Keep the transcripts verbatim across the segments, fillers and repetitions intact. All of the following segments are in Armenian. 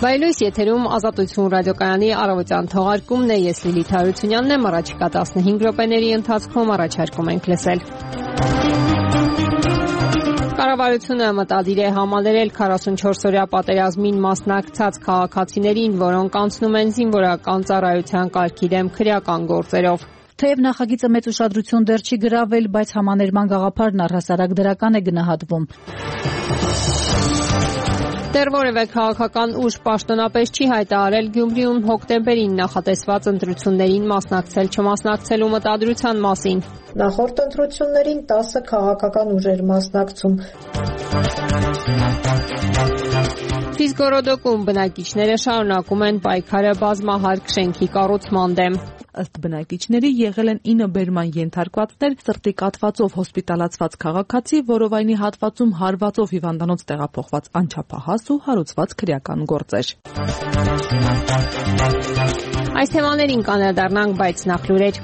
Վայելույս եթերում Ազատություն ռադիոկայանի առավոտյան թողարկումն է, ես Լիլիթ Հարությունյանն եմ, առաջիկա տասնհինգ րոպեների ընթացքում առաջարկում ենք լսել։ Կառավարությունը մտադիր է համալրել քառասունչորս-օրյա պատերազմին մասնակցած քաղաքացիներին, որոնք անցնում են զինվորական ծառայության կարգի դեմ քրեական գործերով։ Թեև նախագիծը մեծ ուշադրություն դեռ չի գրավել, բայց համաներման գաղափարն առհասարակ դրական է գնահատվում։ Դեռ որևէ քաղաքական ուժ պաշտոնապես չի հայտարարել Գյումրիում հոկտեմբերին նախատեսված ընտրություններին մասնակցել չմասնակցելու մտադրության մասին։ Նախորդ ընտրություններին տասը քաղաքական ուժեր մասնակցում։ Ֆիզգորոդոկում բնակիչները շարունակում են պայքարը բազմահարկ շենքի կառուցման դեմ։ Ըստ բնակիչների եղել են ինը բերման ենթարկվածներ, սրտի կաթվածով հոսպիտալացված քաղաքացի, որովայնի հատվածում հարվածով հիվանդանոց տեղափոխված անչափահաս ու հարուցված քրեական գործեր։ Այս թեմաներին կանրադառնանք, բայց նախ լուրեր։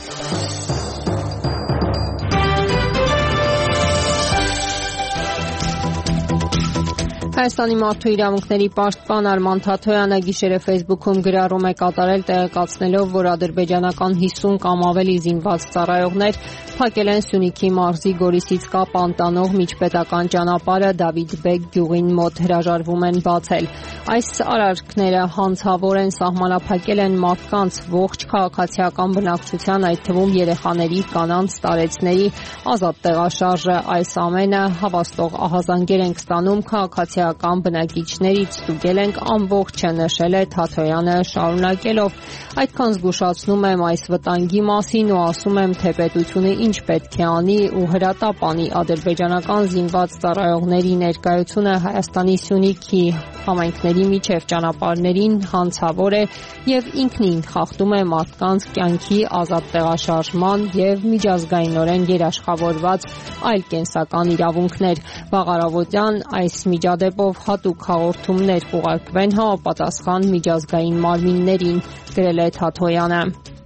Հայաստանի մարդու իրավունքների պաշտպան Արման Թաթոյանը գիշերը Facebook-ում գրառում է կատարել, տեղեկացնելով, որ ադրբեջանական հիսուն կամ ավելի զինված ծառայողներ փակել են Սյունիքի մարզի Գորիսից կապ անտանող միջպետական ճանապարհը Դավիթ Բեկ գյուղին մոտ, հրաժարվում են բացել։ Այս արարքները հանցավոր են, սահմանափակել են մարդկանց ողջ քաղաքացիական բնակչության, այդ թվում երեխաների, կանանց, տարեցների ազատ տեղաշարժը։ Այս ամենը հավաստող ահազանգեր ենք ստանում քաղաքացիական բնակիչներից, ստուգել ենք ամբողջը, նշել է Թաթոյանը, շարունակելով. այդքան զգուշացնում եմ այս վտանգի մասին ու ասում եմ, թե պետությունը ինչ պետք է անի ու հրատապ անի ադրբեջանական զինված ծառայողների ներկայությունը Հայաստանի Սյունիքի համայնքների միջև ճանապարհներին հանցավոր է եւ ինքնին խախտում է մարդկանց կյանքի ազատ տեղաշարժման եւ միջազգայինորեն երաշխավորված այլ կենսական իրավունքներ։ Վաղ առավոտյան այս միջադեպով հատուկ հաղորդումներ կուղարկվեն համապատասխան միջազգային մարմիններին, գրել է Թաթոյանը։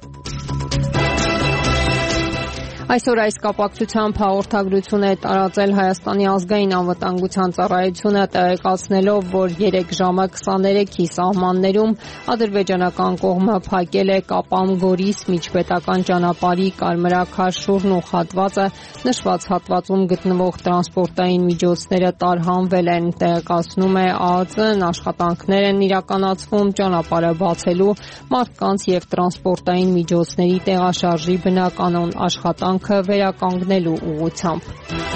Այսօր այս կապակցությամբ հաղորդագրություն է տարածել Հայաստանի ազգային անվտանգության ծառայությունը, տեղեկացնելով, որ երեք ժամը քսաներեքի սահմաններում ադրբեջանական կողմը փակել է Կապամ-Գորիս միջպետական ճանապարհի կարմրաքարշուրն ու հատվածը, նշված հատվածում գտնվող տրանսպորտային միջոցները տարհանվել են, տեղեկացնում է ԱԱԾ-ն, աշխատանքներ են իրականացվում ճանապարհը բացելու, մարդկանց եւ տրանսպորտային միջոցների տեղաշարժի բնականon աշխատանք վերականգնելու ուղղությամբ։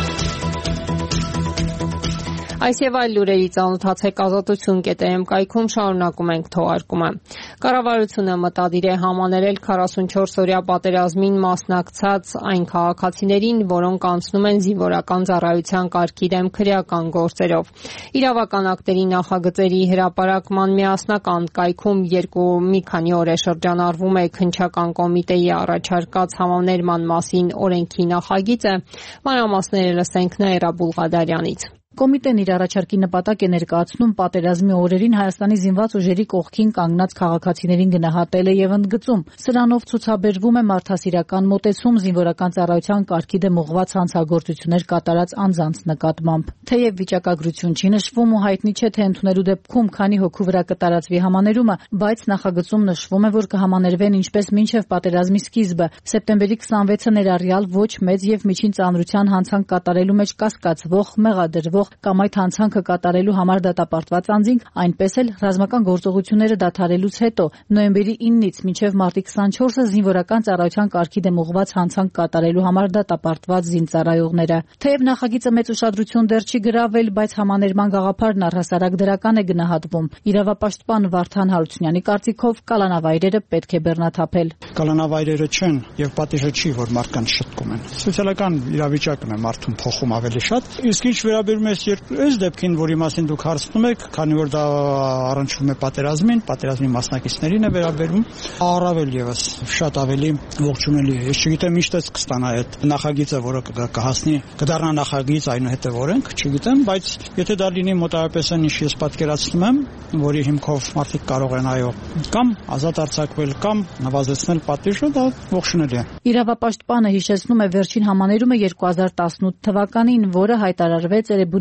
Այս եւ այլ լուրերի ծանոթացեք ազատություն կետ էմ կայքում, շարունակում ենք թողարկումը։ Կառավարությունը մտադիր է համալրել քառասունչորս-օրյա պատերազմին մասնակցած այն քաղաքացիներին, որոնք անցնում են զինվորական ծառայության կարգի դեմ քրեական գործերով։ Իրավական ակտերի նախագծերի հրապարակման միասնական կայքում երկու մի քանի օր է շրջանառվում է քննչական կոմիտեի առաջարկած համաներման մասին օրենքի նախագիծը։ Մանրամասները լսենք Նաիրա Բուլղադարյանից։ Կոմիտեն իր առաջարկի նպատակ է ներկայացնում պատերազմի օրերին Հայաստանի զինված ուժերի կողքին կանգնած քաղաքացիներին գնահատել է եւ ընդգծում. սրանով ցուցաբերվում է մարդասիրական մոտեցում զինվորական ծառայության կարգի դեմ ուղղված հանցագործություններ կատարած անձանց նկատմամբ։ Թեև վիճակագրություն չի նշվում ու հայտնի չէ, թե ընդունելու դեպքում քանի հոգու վրա կտարածվի համաներումը, բայց նախագծում նշվում է, որ կհամաներվեն ինչպես մինչև պատերազմի սկիզբը, սեպտեմբերի քսանվեցը ներառյալ ոչ մեծ եւ միջին ծանրության հանցանք կատարելու մեջ կասկածվող, մեղադրվող կամ այդ հանցանքը կատարելու համար դատապարտված անձին, այնպես էլ ռազմական գործողությունները դադարելուց հետո նոյեմբերի իննից մինչև մարտի քսանչորսը զինվորական ծառայության կարգի դեմ ուղղված հանցանք կատարելու համար դատապարտված զինծառայողները։ Թեև նախագիծը մեծ ուշադրություն դեռ չի գրավել, բայց համաներման գաղափարն առհասարակ դրական է գնահատվում։ Իրավապաշտպան Վարդան Հարությունյանի կարծիքով կալանավայրերը պետք է բեռնաթափել։ Կալանավայրերը չեն եւ պատիժը չի, որ մարդկանց շտկում են։ Սոցիալական իրավիճակն է մարդուն փոխում ավելի շատ։ Իսկ ինչ վերաբերում է այս դեպքին, որի մասին դուք հարցնում եք, քանի որ դա առնչվում է պատերազմին, պատերազմի մասնակիցներին է վերաբերում, առավել եւս շատ ավելի ողջունելի է։ Ես չգիտեմ ինչ տեսք կստանա այդ նախագիծը, որը կհասնի, կդառնա նախագիծ, այնուհետև օրենք, չգիտեմ, բայց եթե դա լինի մոտավորապես այն, ինչ ես պատկերացնում եմ, որի հիմքով մարդիկ կարող են այո կամ ազատ արձակվել կամ նվազեցնել պատիժը, դա ողջունելի է։ Իրավապաշտպանը հիշեցնում է վերջին համաներումը երկու հազար տասնութ թվականին, որը հայտարարվեց Էրեբունի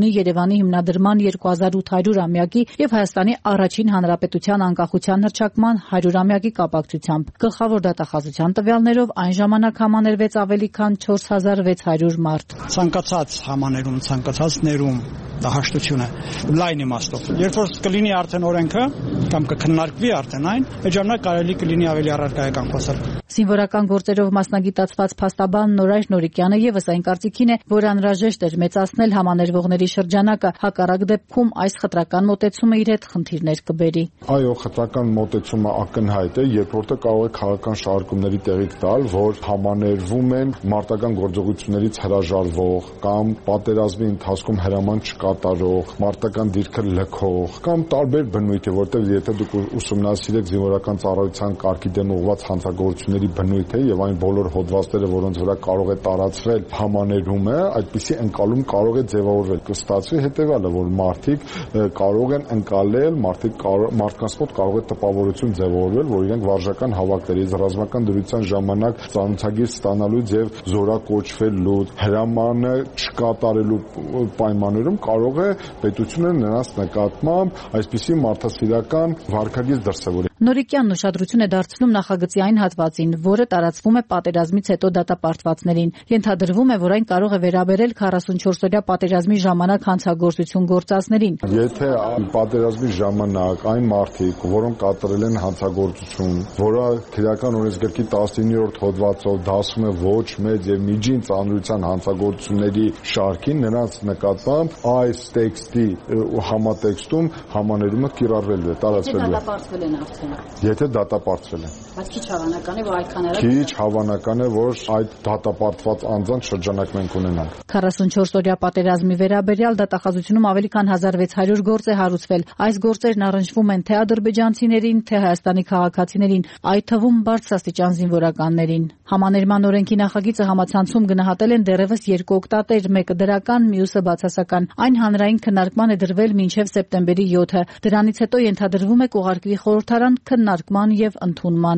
ունի Երևանի հիմնադրման երկու հազար ութ հարյուրամյակի եւ Հայաստանի առաջին հանրապետության անկախության հռչակման հարյուրամյակի կապակցությամբ։ Գլխավոր դատախազության տվյալներով այն ժամանակ համաներվեց ավելի քան չորս հազար վեց հարյուր մարդ։ Ցանկացած համաներում, ցանկացած ներում դահաշտություն է լայն իմաստով։ Երբ որ կլինի արդեն օրենքը կամ կքննարկվի արդեն այն, այդ ժամանակ կարելի կլինի ավելի առարկայական խոսալ։ Զինվորական գործերով մասնագիտացված փաստաբան Նորայր Նորիկյանը եւս այն կարծիքին է, որ անհրաժեշտ էր մեծացնել համաներվողների շրջանակը, հակառակ դեպքում այս խտրական մոտեցումը իր հետ խնդիրներ կբերի։ Այո, խտրական մոտեցումը ակնհայտ է, երբ որտեղ կարող է քաղաքական շարժումների տեղիք տալ, որ համաներվում են մարտական գործողություններից հրաժարվող կամ պատերազմի ընթացքում հրաման չկատարող, մարտական դիրքը լքող կամ տարբեր բնույթի, որտեղ եթե դուք ուսումնասիրեք զինվորական ծառայության կարգի դեմ ուղղված հանցագործությունների բնույթը եւ այն բոլոր հոդվածները, որոնց վրա կարող է տարածվել համաներումը, այդպիսի ընկալում կարող է ձևավորվել։ Կստացվի հետեւյալը, որ մարդիկ կարող են ընկալել, մարդիկ մարդկանց մոտ կարող է տպավորություն ձևավորվել, որ իրենք վարժական հավաքներից ռազմական դրության ժամանակ ծանոթագիր ստանալուց եւ զորակոչվելու, հրամանը չկատարելու պայմաններում կարող է պետությունը նրանց նկատմամբ այսպիսի մարդասիրական վարքագիծ դրսևորել։ Նորիկյանն ուշադրություն է դարձնում նախագծի այն հատվածին, որը տարածվում է պատերազմից հետո դատապարտվածներին։ Ենթադրվում է, որ այն կարող է վերաբերել քառասունչորսօրյա պատերազմի ժամանակ հանցագործություն գործածներին։ Եթե պատերազմի ժամանակ այն մարդիկ, որոնք կատարել են հանցագործություն, որը քրեական օրենսգրքի տասնիններորդ հոդվածով դասում է ոչ մեծ եւ միջին ծանրության հանցագործությունների շարքին, նրանց նկատմամբ այս տեքստի համատեքստում համաներումը կիրառվելու է, տարածվելու է։ Եթե դատապարտվել են։ Բայց քիչ հավանական է, որ այդքան էլ Քիչ հավանական է, որ այդ դատապարտված անձանց շրջանակ մենք ունենանք։ քառասունչորսօրյա պատերազմի վերաբերյալ դատախազությունում ավելի քան հազար վեց հարյուր գործ է հարուցվել։ Այս գործերն առնչվում են թե ադրբեջանցիներին, թե Հայաստանի քաղաքացիներին, այդ թվում բարձրաստիճան զինվորականներին։ Համաներման օրենքի նախագիծը համացանցում գնահատել են դեռևս երկու օգտատեր, մեկը դրական, մյուսը բացասական։ Այն հանրային քննարկման է դրվել մինչև սեպտեմբերի յոթը։ Դրանից հետո ենթադրվում է կուղարկվի խորհրդարան քննարկման եւ ընդունման։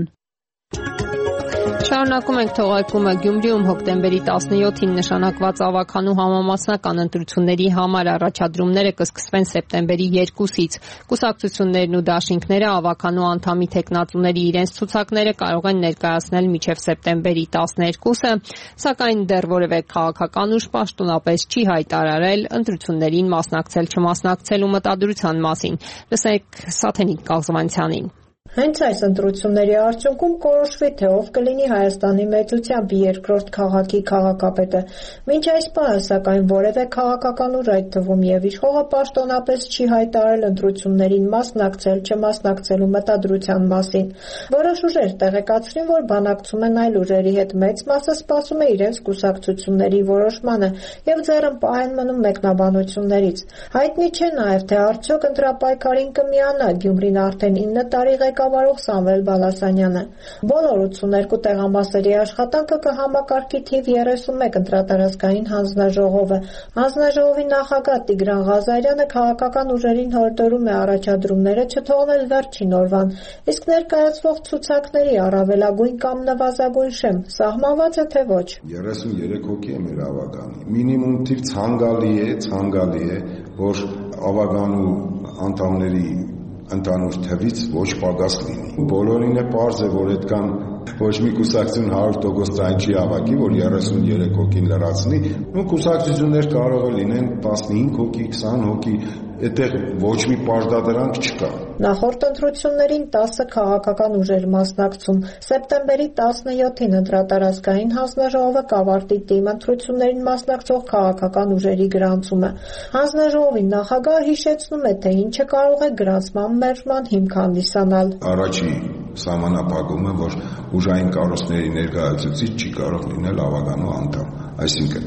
Շարունակում ենք թողարկումը Գյումրիում հոկտեմբերի տասնյոթին նշանակված ավականու համամասնական ընտրությունների համար առաջադրումները կսկսվեն սեպտեմբերի երկուսից։ Կուսակցություններն ու դաշինքները ավականու անդամի թեկնածուների իրենց ցուցակները կարող են ներկայացնել մինչև սեպտեմբերի տասներկուսը, սակայն դեռ որևէ քաղաքական ուժ պաշտոնապես չի հայտարարել ընտրություններին մասնակցել-չմասնակցելու մտադրության մասին։ Լսեք Սաթենիկ Կազմանցյանին։ Հենց այս ընտրությունների արդյունքում կորոշվի, թե ով կլինի Հայաստանի մեծությամբ երկրորդ քաղաքի քաղաքապետը։ Մինչ այս պահը, սակայն, որևէ քաղաքական ուժ, այդ թվում եւ իշխողը պաշտոնապես չի հայտարարել ընտրություններին մասնակցել-չմասնակցելու մտադրության մասին։ Որոշ ուժեր տեղեկացրին, որ բանակցում են այլ ուժերի հետ, մեծ մասը սպասում է իրենց կուսակցությունների որոշմանը եւ ձեռն պահեն մնում մեկնաբանություններից։ Հայտնի չէ նաեւ, թե արդյոք ընտրապայքարին կմիանա Գյումրին արդեն ինը տարի ղեկավարող Սամվել Բալասանյանը։ Բոլոր ութսուներկու տեղամասերի աշխատանքը կհամակարգի թիվ երեսունմեկ ընտրատարածքային հանձնաժողովը։ Հանձնաժողովի նախագահ Տիգրան Ղազարյանը քաղաքական ուժերին հորդորում է առաջադրումները չթողնել վերջին օրվան, իսկ ներկայացվող ցուցակների առավելագույն կամ նվազագույն շեմ սահմանված է թե ոչ։ երեսուններեք հոգի է մեր ավագանի։ Մինիմում թիվ ցանկալի է, ցանկալի է, որ ավագանու անդամների ընդանուր թվից ոչ պակաս լինի։ Բոլորին է պարզ է, որ այդքան ոչ մի կուսակցություն հարյուր տոկոս ձայն չի հավաքի, որ երեսուններեք հոգին լրացնի, ու կուսակցություններ կարող է լինեն տասնհինգ հոգի, քսան հոգի, այդտեղ ոչ մի պարտադրանք չկա։ Նախորդ ընտրություններին տասը քաղաքական ուժեր մասնակցում։ Սեպտեմբերի տասնյոթին ընտրատարածքային հանձնաժողովը կավարտի թիմ ընտրություններին մասնակցող քաղաքական ուժերի գրանցումը։ Հանձնաժողովի նախագահը հիշեցնում է, թե ինչը կարող է գրանցման մերժման հիմք հանդիսանալ։ Առաջի սահմանափակումը, որ ուժային կառույցների ներկայացուցիչ չի կարող լինել ավականու անդամ, այսինքն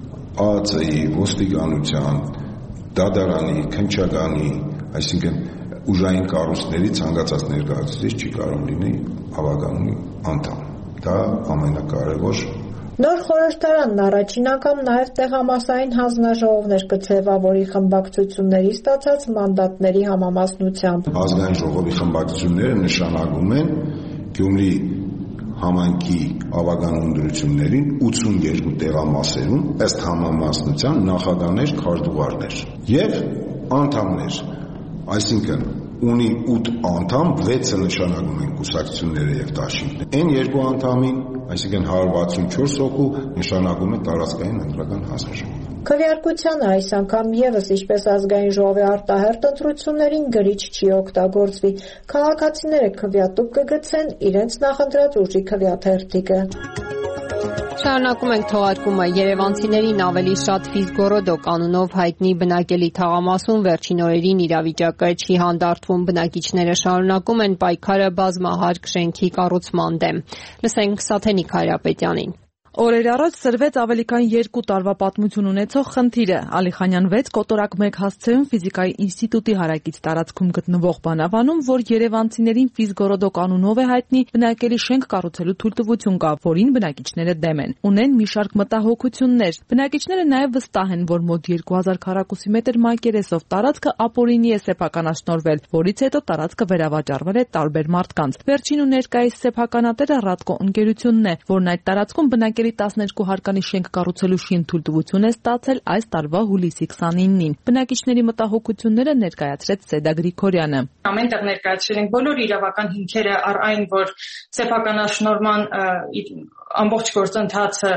Ա Ց ի, ոստիկանության, դատարանի, քննչականի, այսինքն ուժային կառույցների ցանկացած ներկայացուցիչ չի կարող լինի ավականու անդամ։ Դա ամենակարևոր։ Նոր խորհրդարանն առաջին անգամ նաև տեղամասային հանձնաժողովներ կձևավորի խմբակցությունների ստացած մանդատների համամասնությամբ։ Ազգային ժողովի խմբակցությունները նշանակում են Գյումրի համայնքի ավագանուն դրություններին ութսուներկու տեղամասերում ըստ համամասնության նախագահներ, քարտուղարներ եւ անդամներ, այսինքն ունի ութ անդամ, վեցը նշանակում են կուսակցությունները եւ դաշինքները։ Այն երկու անդամին, այսինքն հարյուր վաթսունչորս հոգու նշանակում է տարածքային ընտրական հանձնաժողով։ Քվեարկությանը այս անգամ եւս ինչպես ազգային ժողովի արտահերթ ընտրություններին գրիչ չի օգտագործվի։ Քաղաքացիները քվեատուկ կգցեն իրենց նախընտրած ուժի քվեաթերթիկը։ Շարունակում ենք թողարկումը։ Երևանցիներին ավելի շատ Ֆիզգորոդո կանոնով հայտնի բնակելի թաղամասում վերջին օրերին իրավիճակը չի հանդարտվում։ Բնակիչները շարունակում են պայքարը բազմահարկ շենքի կառուցման դեմ։ Լսենք Սաթենիկ Հայրապետյանին։ Օրեր առաջ սրվեց ավելի քան երկու տարվա պատմություն ունեցող խնդիրը։ Ալիխանյան վեց կոտորակ մեկ հասցեում ֆիզիկայի ինստիտուտի հարակից տարածքում գտնվող բանավանում, որ երևանցիներին Ֆիզգորոդո կանոնով է հայտնի, բնակելի շենք կառուցելու թույլտվություն կա, որին բնակիչները դեմ են։ Ունեն մի շարք մտահոգություններ։ Բնակիչները նաև վստահ են, որ մոտ երկու հազար քառակուսի մետր մակերեսով տարածքը ապօրինի է սեփականաշնորհվել, որից հետո տարածքը վերավաճառվել է տարբեր մարդկանց։ Վերջին ու ներկայիս սեփականատերը Ռադկո ընկերությունն է, որն այդ տարածքում բնակելի տասներկու հարկանի շենք կառուցելու շին թույլտվություն է ստացել այս տարվա հուլիսի քսանինին։ Բնակիչների մտահոգությունները ներկայացրեց Սեդա Գրիգորյանը։ Ամենտեղ ներկայացրել ենք բոլոր իրավական հիմքերը առ այն, որ սեփականաշնորհման ամբողջ գործընթացը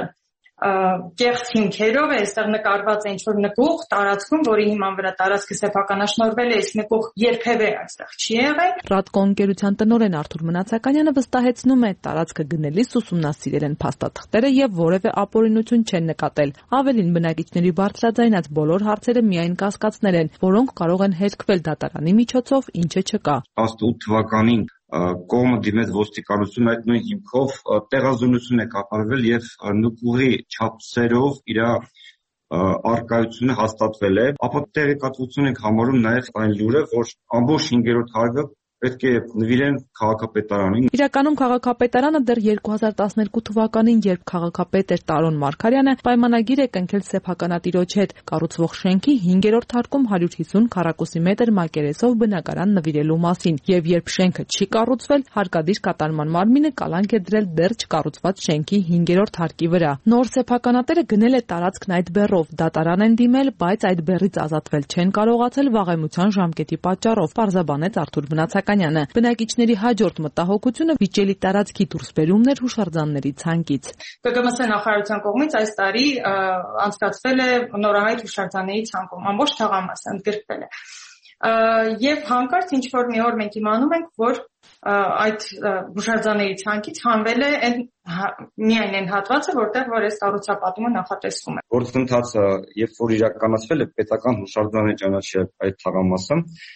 կեղծ հիմքերով է, այստեղ նկարված է ինչ-որ նկուղ տարածքում, որի հիման վրա տարածքը սեփականաշնորհվել է, իսկ նկուղ երբևէ այստեղ չի եղել։ Ռադկո ընկերության տնօրեն Արթուր Մնացականյանը վստահեցնում է, տարածքը գնելիս ուսումնասիրել են փաստաթղթերը եւ որևէ ապօրինություն չեն նկատել։ Ավելին, բնակիչների բարձրաձայնած բոլոր հարցերը միայն կասկածներ են, որոնք կարող են հերքվել դատարանի միջոցով, ինչը չկա։ տասնութ թվականին կողմը դիմեց ոստիկանություն այդ նույն հիմքով տեղազունություն է կատարվել եւ նկուղի չափսերով իր արկայությունը հաստատվել է, ապա տեղեկատվություն ենք համարում նաեւ այն լուրը, որ ամբողջ հինգերորդ հարկը պետք է նվիրեն քաղաքապետարանին։ Իրականում քաղաքապետարանը դեռ երկու հազար տասներկու թվականին, երբ քաղաքապետ էր Տարոն Մարգարյանը, պայմանագիր է կնքել սեփականատիրոջ հետ կառուցվող շենքի հինգերորդ հարկում հարյուր հիսուն քառակուսի մետր մակերեսով բնակարան նվիրելու մասին, եւ երբ շենքը չի կառուցվել, հարկադիր կատարման մարմինը կալանք է դրել դեռ չկառուցված շենքի հինգերորդ հարկի վրա։ Նոր սեփականատերը գնել է տարածքն այդ բեռով, դատարան են դիմել, բայց այդ բեռից ազատվել չեն կարողացել վաղեմության ժամկետի պատճառով, պարզաբանեց Արթուր Մնացականյանը։ Բնակիչների հաջորդ մտահոգությունը վիճելի տարածքի դուրսբերումն էր հուշարձանների ցանկից։ Կ Գ Մ Ս նախարարության կողմից այս տարի անցկացվել է նորահայտ հուշարձանների ցանկում, ամբողջ թաղամասը ընդգրկվել է։ Եվ հանկարծ ինչ որ մի օր մենք իմանում ենք, որ այդ հուշարձանների ցանկից հանվել է միայն այն հատվածը, որտեղ որ այս կառուցապատումը նախատեսվում է։ Գործընթացը, երբ որ իրականացվել է պետական հուշարձանի ճանաչել այդ թաղամասը,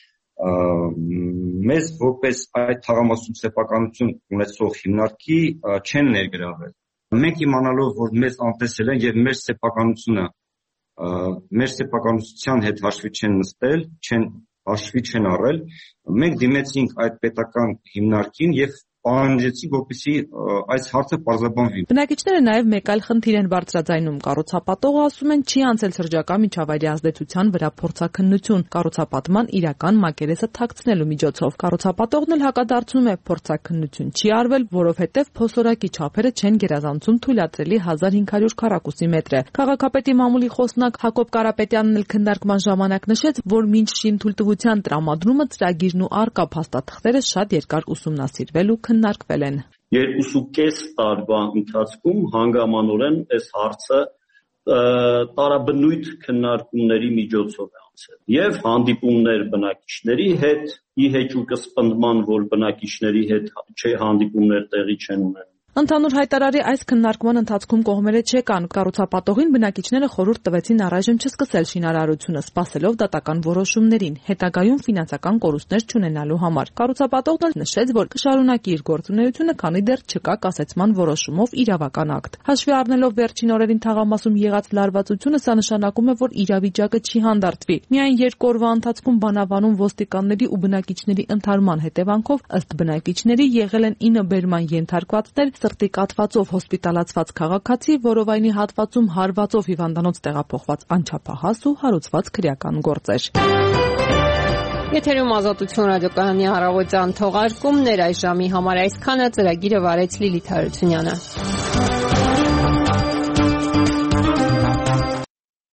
մեզ որպես այդ թաղամասում սեփականություն ունեցող հիմնարկի չեն ներգրավել։ Մենք իմանալով, որ մեզ անտեսել են եւ մեր սեփականությունը մեր սեփականության հետ հաշվի չեն նստել, չեն հաշվի չեն առել, մենք դիմեցինք այդ պետական հիմնարկին եւ պահանջեցի, որպեսզի այս հարցը պարզաբանվի։ Բնակիչները նաև մեկ այլ խնդիր են բարձրաձայնում։ Կառուցապատողը ասում են չի անցել շրջակա միջավայրի ազդեցության վրա փորձաքննություն կառուցապատման իրական մակերեսը թաքցնելու միջոցով։ Կառուցապատողն էլ հակադարձում է, փորձաքննություն չի արվել, որովհետև փոսորակի չափերը չեն գերազանցում թույլատրելի հազար հինգ հարյուր քառակուսի մետրը։ Քաղաքապետի մամուլի խոսնակ Հակոբ Կարապետյանն էլ քննարկման ժամանակ նշեց, որ մինչ շինթույլտվության տրամադրումը ծրագիրն ու արկա փաստաթղթերը շատ երկար ուսումնասիրվել ու քննարկվել են։ Երկուսուկես տարվա ընթացքում հանգամանորեն այս հարցը տարաբնույթ քննարկումների միջոցով է անցել եւ հանդիպումներ բնակիչների հետ, ի հեճուկը սպնդման, որ բնակիչների հետ չէ հանդիպումներ տեղի չեն ունենում։ Ընդհանուր հայտարարի այս քննարկման ընթացքում կողմերը չեկան։ Կառուցապատողին բնակիչները խորհուրդ տվեցին առայժմ չսկսել շինարարությունը, սպասելով դատական որոշումներին, հետագայում ֆինանսական կորուստներ չունենալու համար։ Կառուցապատողն էլ նշեց, որ կշարունակի իր գործունեությունը, քանի դեռ չկա կասեցման որոշումով իրավական ակտ։ Հաշվի առնելով վերջին օրերին թաղամասում եղած լարվածությունը, սա նշանակում է, որ իրավիճակը չի հանդարտվի։ Միայն երկու օրվա ընթացքում բանավանում ոստիկանների ու բնակիչների ընդհարման հետևանքով ըստ բնակիչների եղել են ինը բերման ենթարկվածներ, սրտի կաթվածով հոսպիտալացված քաղաքացի, որովայնի հատվածում հարվածով հիվանդանոց տեղափոխված անչափահաս ու հարուցված քրեական գործեր։ Եթերում Ազատություն ռադիոկայանի առավոտյան թողարկումներ այս ժամի համար այսքանը, ծրագիրը վարեց Լիլիթ Հարությունյանը։